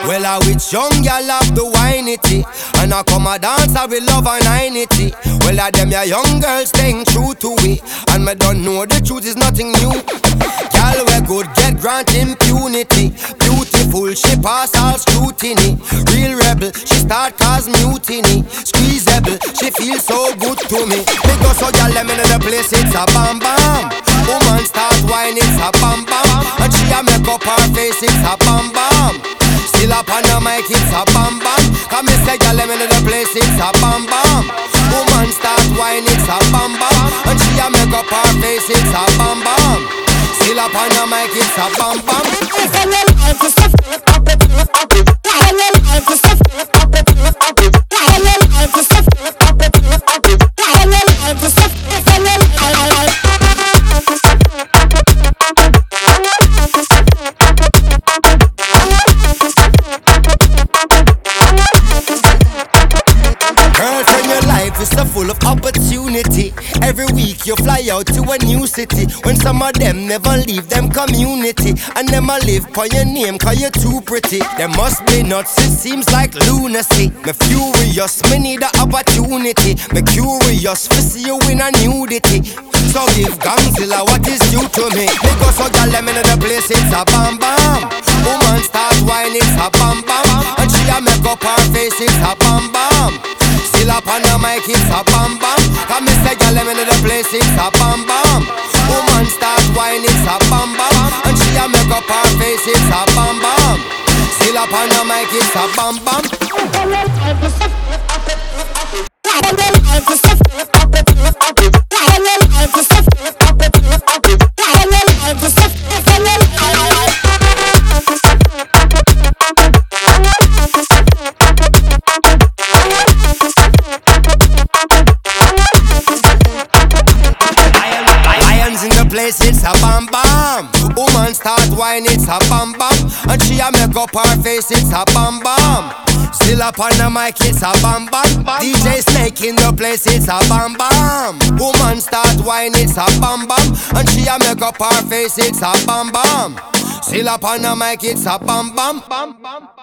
Well, I with young girl have the winity, and I come a dance I will love and 90. Well, I them ya young girls staying true to it, and me don't know the truth is nothing new. Girl we good get grant impunity, beautiful she pass all scrutiny. Real rebel she start cause mutiny, squeezeable she feel so good to me. Because so girl let me know the place it's a bam bam. Woman start whining it's a bam bam, and she a make up her face it's a bam bam. Still up on the mic it's a bam bam. Come me say girl let me know the place it's a bam bam. Woman start whining it's a bam bam, and she a make up her face it's a bam bam. Still up on the mic it's a bam bam. Girlfriend, your life is so full of opportunity. Every week you fly out to a new city, when some of them never leave them community, and them a live for your name cause you're too pretty. There must be nuts, it seems like lunacy. Me furious, me need the opportunity. Me curious to see you in a nudity. So give Gangzilla what is due to me. Because so girl let me know the place it's a bam bam. Woman start whining it's a bam bam, and she a make up her face it's a bam bam. Still up on the mic it's a bam bam. Come me say girl let me know the place it's a bam bam. Woman start whining it's a bam bam, and she a make up her face it's a bam bam. Still up on the mic it's a bam bam. Place it's a bam bam. Woman start whining it's a bam bam, and she a make up her face it's a bam bam. Still up on the mic it's a bam bam. DJ Snake in the place it's a bam bam. Woman start whining it's a bam bam, and she a make up her face it's a bam bam. Still up on the mic it's a bam bam.